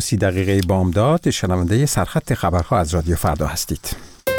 30 بامداد، شنونده سرخط خبرها از رادیو فردا هستید.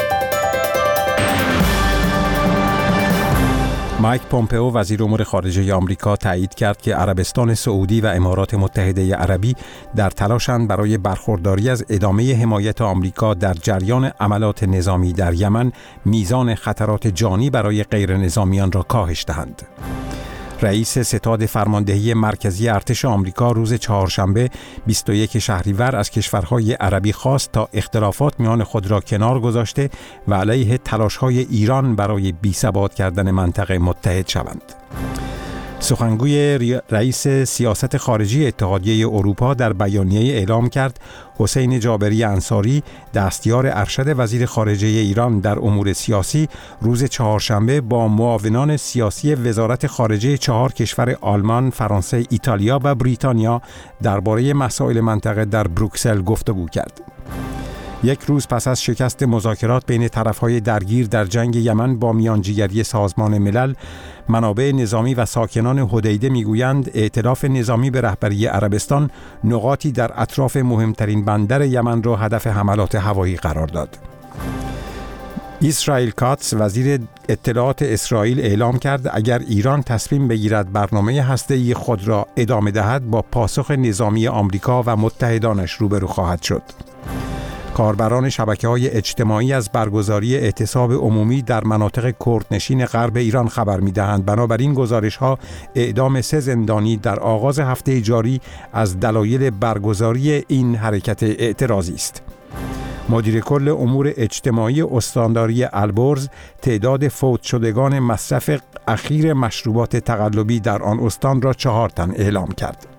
مایک پومپئو وزیر امور خارجه آمریکا تایید کرد که عربستان سعودی و امارات متحده عربی در تلاشند برای برخورداری از ادامه حمایت آمریکا در جریان عملات نظامی در یمن میزان خطرات جانی برای غیر نظامیان را کاهش دهند. رئیس ستاد فرماندهی مرکزی ارتش آمریکا روز چهارشنبه 21 شهریور از کشورهای عربی خواست تا اختلافات میان خود را کنار گذاشته و علیه تلاش‌های ایران برای بی‌ثبات کردن منطقه متحد شوند. سخنگوی رئیس سیاست خارجی اتحادیه اروپا در بیانیه اعلام کرد حسین جابری انصاری، دستیار ارشد وزیر خارجه ایران در امور سیاسی، روز چهارشنبه با معاونان سیاسی وزارت خارجه 4 کشور آلمان، فرانسه، ایتالیا و بریتانیا درباره مسائل منطقه در بروکسل گفتگو کرد. یک روز پس از شکست مذاکرات بین طرف‌های درگیر در جنگ یمن با میانجیگری سازمان ملل، منابع نظامی و ساکنان حدیده میگویند ائتلاف نظامی به رهبری عربستان نقاطی در اطراف مهمترین بندر یمن را هدف حملات هوایی قرار داد. اسرائیل کاتس وزیر اطلاعات اسرائیل اعلام کرد اگر ایران تصمیم بگیرد برنامه هسته‌ای خود را ادامه دهد با پاسخ نظامی آمریکا و متحدانش روبرو خواهد شد. کاربران شبکه‌های اجتماعی از برگزاری اعتصاب عمومی در مناطق کردنشین غرب ایران خبر می‌دهند. بنابراین گزارش‌ها اعدام 3 زندانی در آغاز هفته جاری از دلایل برگزاری این حرکت اعتراضی است. مدیر کل امور اجتماعی استانداری البرز تعداد فوت شدگان مصرف اخیر مشروبات تقلبی در آن استان را 4 تن اعلام کرد.